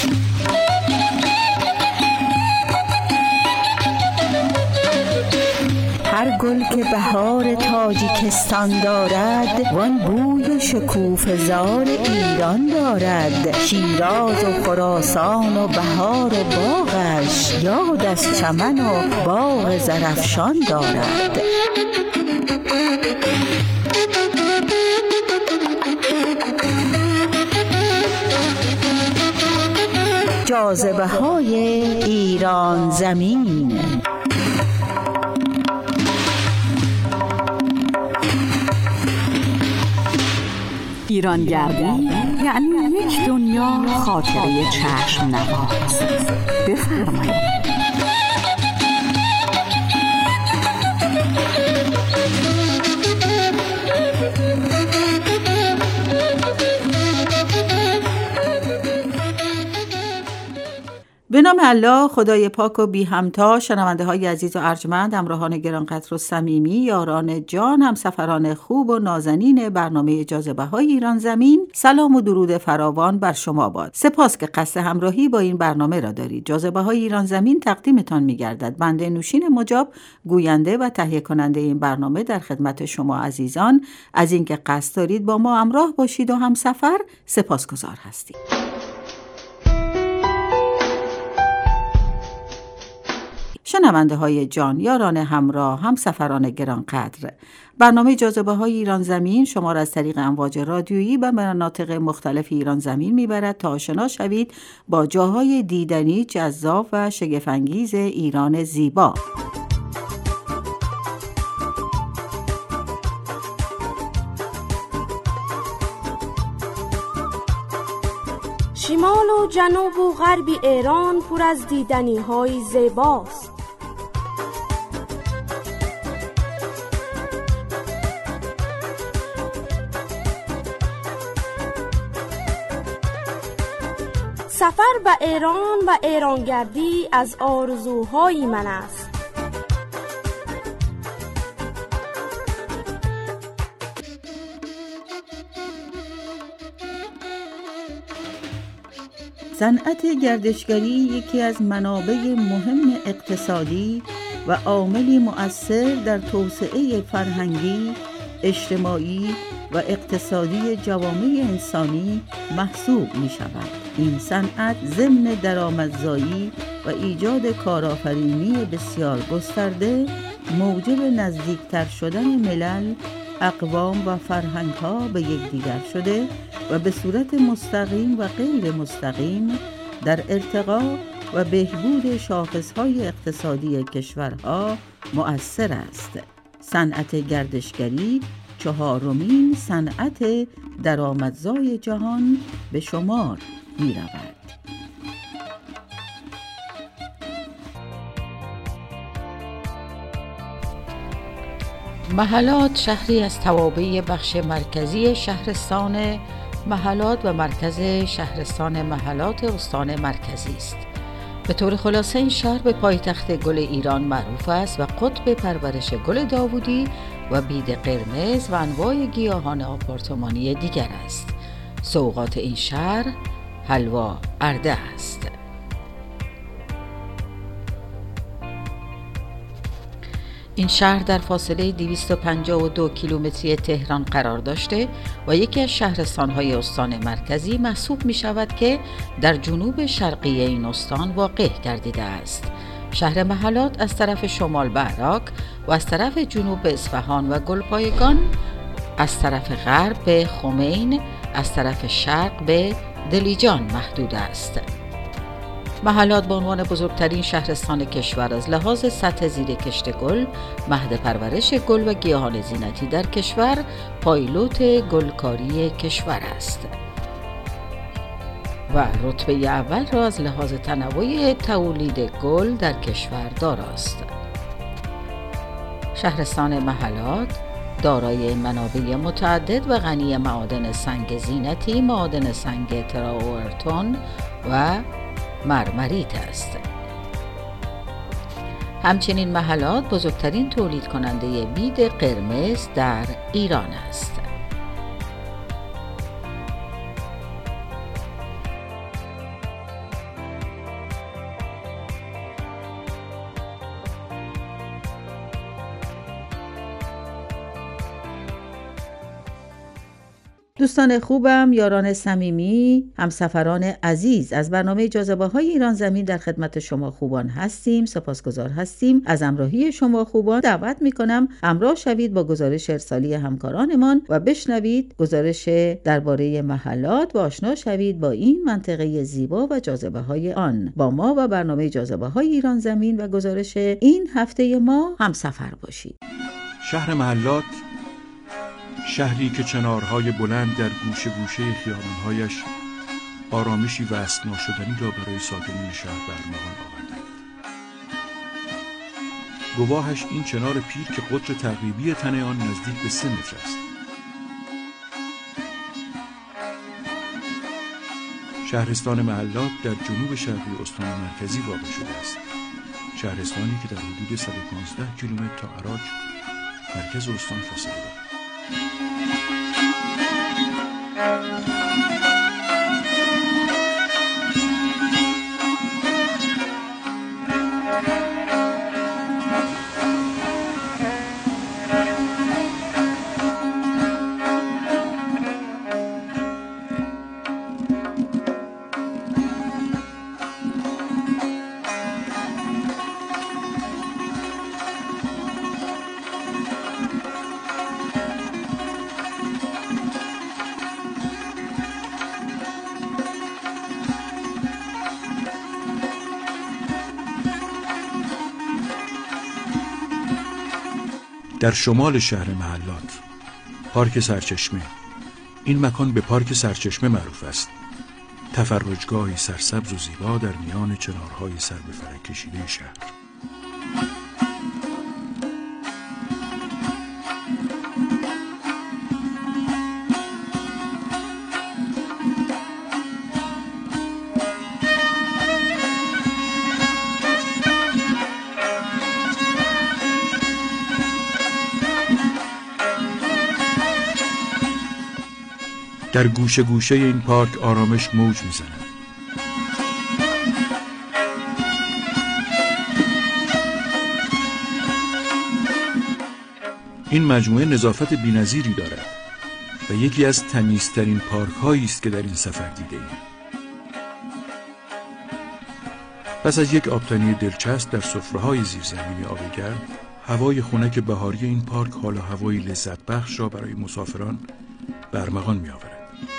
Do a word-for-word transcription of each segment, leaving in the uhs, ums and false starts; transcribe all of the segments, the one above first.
هر گل که بهار تاجیکستان دارد، وان بوی شکوفه زار ایران دارد. شیراز و خراسان و بهار و باغش، یاد از چمن و باغ زرافشان دارد. جاذبه های ایران زمین. ایرانگردی یعنی یک دنیا خاطره چشم نواز. بفرمایید. به نام الله، خدای پاک و بی همتا. شنونده های عزیز و ارجمند، همراهان گرانقدر و صمیمی، یاران جان، همسفران خوب و نازنین برنامه جاذبه های ایران زمین، سلام و درود فراوان بر شما باد. سپاس که قصد همراهی با این برنامه را دارید. جاذبه های ایران زمین تقدیمتان می‌گردد. بنده نوشین مجاب، گوینده و تهیه کننده این برنامه، در خدمت شما عزیزان از اینکه قصد دارید با ما همراه باشید و همسفر سپاسگزار هستیم. شنونده های جان، یاران همراه، همسفران گرانقدر، برنامه جاذبه های ایران زمین شما را از طریق امواج رادیویی به مناطق مختلف ایران زمین میبرد تا آشنا شوید با جاهای دیدنی، جذاب و شگفت‌انگیز ایران زیبا. شمال و جنوب و غرب ایران پر از دیدنی های زیباست. سفر به ایران و ایرانگردی از آرزوهای من است. صنعت گردشگری یکی از منابع مهم اقتصادی و عاملی مؤثر در توسعه فرهنگی، اجتماعی و اقتصادی جوامع انسانی محسوب می شود. این صنعت ضمن درآمدزایی و ایجاد کارآفرینی بسیار گسترده، موجب نزدیکتر شدن ملل، اقوام و فرهنگ‌ها به یکدیگر شده و به صورت مستقیم و غیر مستقیم در ارتقا و بهبود شاخص‌های اقتصادی کشورها مؤثر است. صنعت گردشگری چهارمین صنعت درآمدزای جهان به شمار می‌رود. محلات شهری از توابع بخش مرکزی شهرستان محلات و مرکز شهرستان محلات استان مرکزی است. به طور خلاصه این شهر به پایتخت گل ایران معروف است و قطب پرورش گل داوودی و بید قرمز و انواع گیاهان آپارتمانی دیگر است. سوغات این شهر حلوا ارده است. این شهر در فاصله دویست و پنجاه و دو کیلومتری تهران قرار داشته و یکی از شهرستان‌های استان مرکزی محسوب می شود که در جنوب شرقی این استان واقع گردیده است. شهر محلات از طرف شمال به عراق و از طرف جنوب به اصفهان و گلپایگان، از طرف غرب به خمین، از طرف شرق به دلیجان محدود است. محلات به عنوان بزرگترین شهرستان کشور از لحاظ سطح زیر کشت گل، مهد پرورش گل و گیاهان زینتی در کشور، پایلوت گلکاری کشور است و رتبه اول را از لحاظ تنوع تولید گل در کشور داراست. شهرستان محلات دارای منابع متعدد و غنی معادن سنگ زینتی، معادن سنگ تراورتون و مرمریت است. همچنین محلات بزرگترین تولید کننده بید قرمز در ایران است. دوستان خوبم، یاران صمیمی، همسفران عزیز، از برنامه جاذبه‌های ایران زمین در خدمت شما خوبان هستیم. سپاسگزار هستیم از همراهی شما خوبان. دعوت می‌کنم همراه شوید با گزارش ارسالی همکارانمان و بشنوید گزارش درباره محلات و آشنا شوید با این منطقه زیبا و جاذبه‌های آن. با ما و برنامه جاذبه‌های ایران زمین و گزارش این هفته ما همسفر باشید. شهر محلات، شهری که چنارهای بلند در گوشه گوشه خیابان‌هایش آرامشی وصف ناشدنی را برای ساکنین شهر برمغان آوردند. گواهش این چنار پیر که قطر تقریبی تن آن نزدیک به سه متر است. شهرستان محلات در جنوب شرقی استان مرکزی واقع شده است. شهرستانی که در حدود صد و پانزده کیلومتر تا عراق مرکز استان فاصله دارد. در شمال شهر محلات، پارک سرچشمه. این مکان به پارک سرچشمه معروف است. تفرجگاهی سرسبز و زیبا در میان چنارهای سر به فلک کشیده شهر. در گوشه گوشه این پارک آرامش موج میزند. این مجموعه نظافت بی‌نظیری دارد و یکی از تمیزترین پارک هایی است که در این سفر دیده ایم. پس از یک آبتنی دلچسب در سفره‌های زیرزمینی آبگرم، هوای خنک بهاری این پارک حال و هوای لذت بخش را برای مسافران به ارمغان می آورد.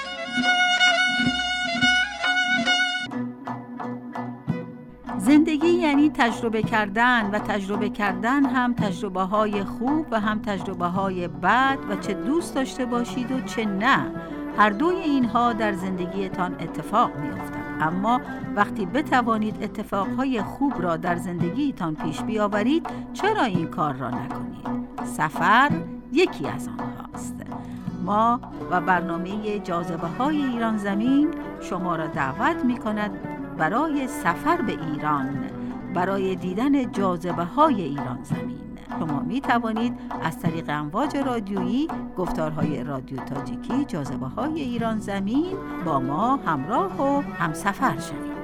زندگی یعنی تجربه کردن و تجربه کردن هم تجربه های خوب و هم تجربه های بد و چه دوست داشته باشید و چه نه. هر دوی اینها در زندگیتان اتفاق می افتد. اما وقتی بتوانید اتفاقهای خوب را در زندگیتان پیش بیاورید، چرا این کار را نکنید؟ سفر یکی از آنهاست. ما و برنامه جاذبه‌های ایران زمین شما را دعوت می کند برای سفر به ایران، برای دیدن جاذبه‌های ایران زمین. شما می توانید از طریق امواج رادیویی، گفتارهای رادیو تاجیکی، جاذبه‌های ایران زمین با ما همراه و همسفر شوید.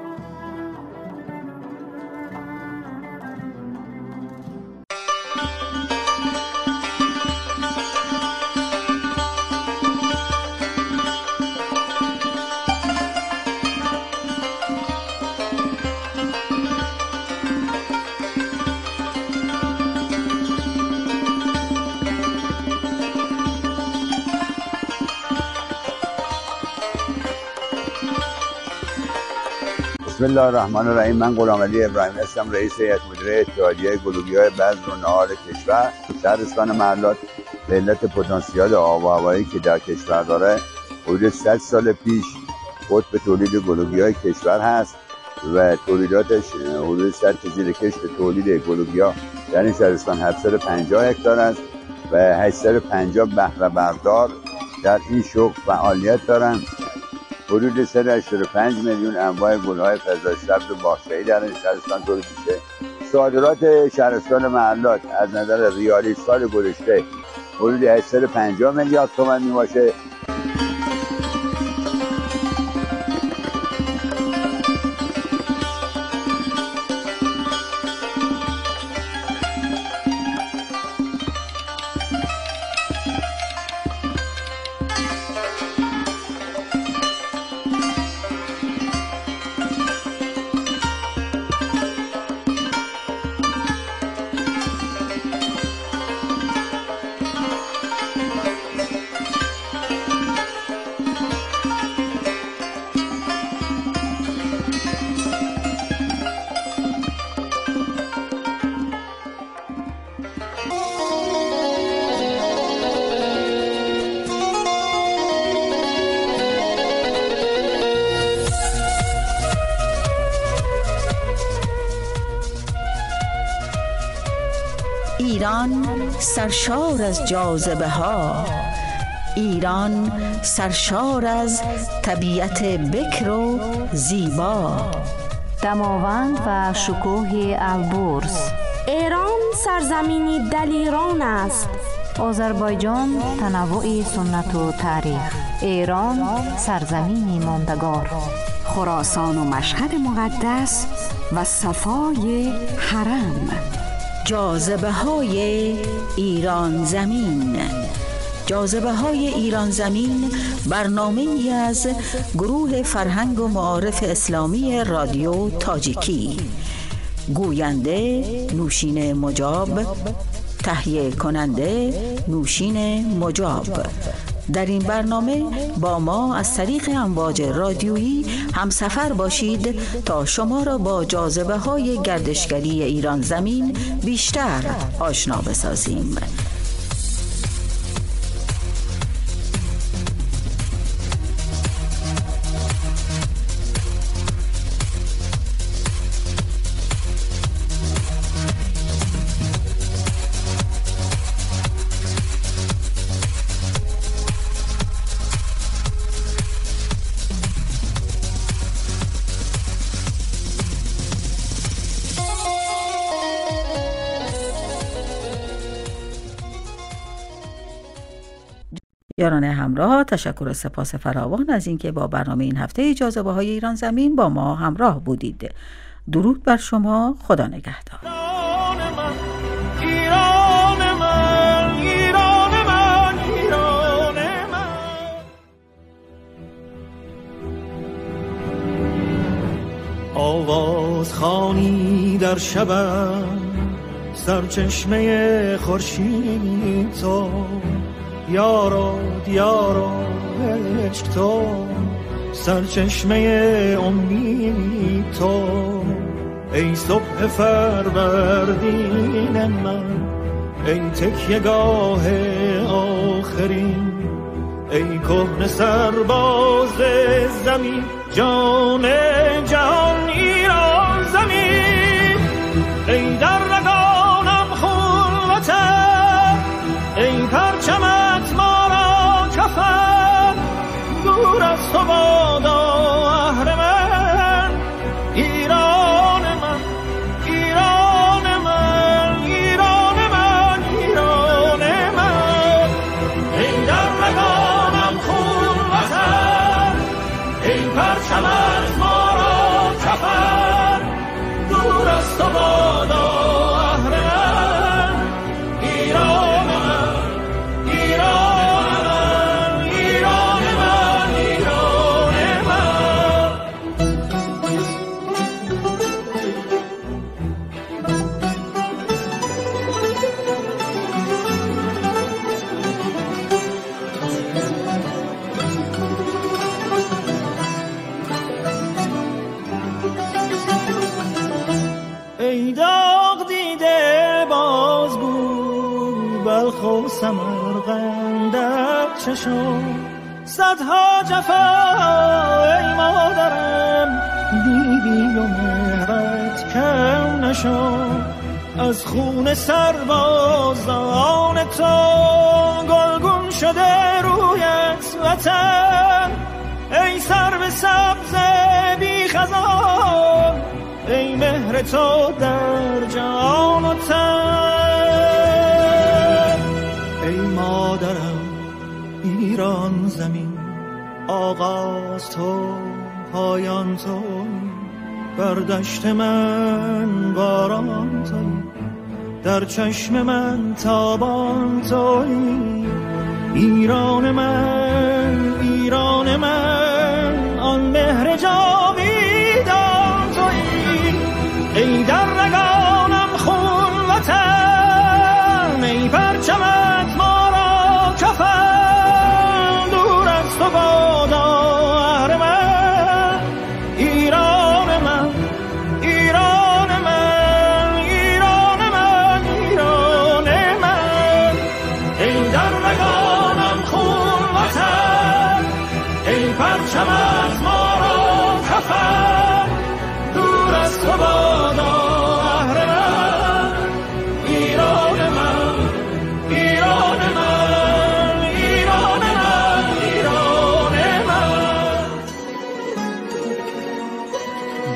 بسم الله الرحمن الرحیم. من غلامعلی ابراهیمی هستم، رئیس هیئت مدیره اتحادیه گلوگی‌های بذر و نهال کشور. شهرستان محلات به علت پتانسیل آب و هوایی که در کشور داره، حدود صد سال پیش قطب تولید گلوگی‌های کشور هست و تولیداتش حدود صد زیرکش تولید گلوگی‌ها در این شهرستان هفتصد و پنجاه هکتار است و هشتصد و پنجاه بهره بردار در این شغل فعالیت دارند. حدود صد و هشتاد و پنج میلیون انواع گل‌های فضای سبز و باغچه‌ای در این شهرستان تولید میشه. صادرات شهرستان محلات از نظر ریالی سال گذشته حدود هشتصد و پنجاه میلیارد تومان میباشه. ایران سرشار از جاذبه ها، ایران سرشار از طبیعت بکر و زیبا، دماوند و شکوه البرز. ایران سرزمینی دلیران است. آذربایجان تنوع سنت و تاریخ. ایران سرزمینی ماندگار. خراسان و مشهد مقدس و صفای حرم. جاذبه های ایران زمین. جاذبه های ایران زمین برنامه ای از گروه فرهنگ و معارف اسلامی رادیو تاجیکی. گوینده نوشین مجاب، تهیه کننده نوشین مجاب. در این برنامه با ما از طریق امواج رادیویی همسفر باشید تا شما را با جاذبه های گردشگری ایران زمین بیشتر آشنا بسازیم. یاران همراه، تشکر و سپاس فراوان از اینکه با برنامه این هفته جاذبه های ایران زمین با ما همراه بودید. درود بر شما، خدا نگهدار. ایران من، ایران من، ایران من. آواز خوانی در شبم، سرچشمه خورشید تو، یارو دیارو عشق تو، سرچشمه امید تو، ای صبح فروردین من، ای تکیه‌گاه آخرین، ای کهنه سرباز زمین، جان جهان ایران زمین، ای در رگانم خون وطن، ای پرچمت ما را کفن، دور از تو بادا اهرمن، ایران من، ایران من، ایران من، ایران من، ای در رگانم خون وطن، ای پرچمت ما را کفن، دور از تو بادا اهرمن، ایران و سمرقندت چشم، صدها جفا ای مادرم، دیدی و مهرت کم نشد، از خون سربازان تو گلگون شده رویت وطن، ای سرو سبز بی خزان، ای مهر تو در جان و تن، ای مادرم ایران زمین، آغاز تو پایان تو، بر دشت من باران توی، در چشم من تابان توی، ایران من، ایران من، آن مهر جاویدان توی، ای در رگانم خون وطن، ای پرچمت ما را کفن، دور از تو بادا اهرمن، ایران من، ایران من، ایران من، ایران من، ای در رگانم خون وطن، ای پرچمت ما را کفن،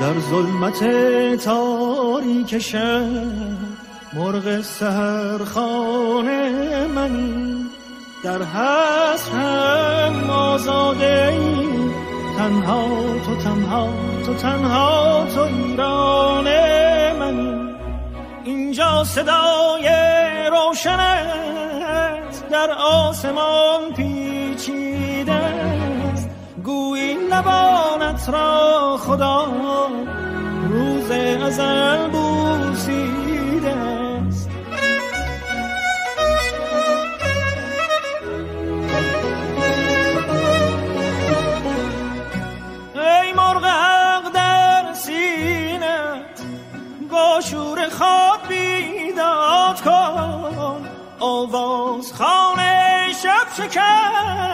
در ظلمت تاریک شب مرغ سحرخانه منی، در حسرم آزاده ای، تنها تو تنها تو تنها تو ایران منی. اینجا صدای روشنت در آسمان پیچیده است، گویی لبانت را خدا روز ازل بوسیده است. ای مرغ حق در سینت گاشور خواب بیداد کن، آواز خانه شب شکن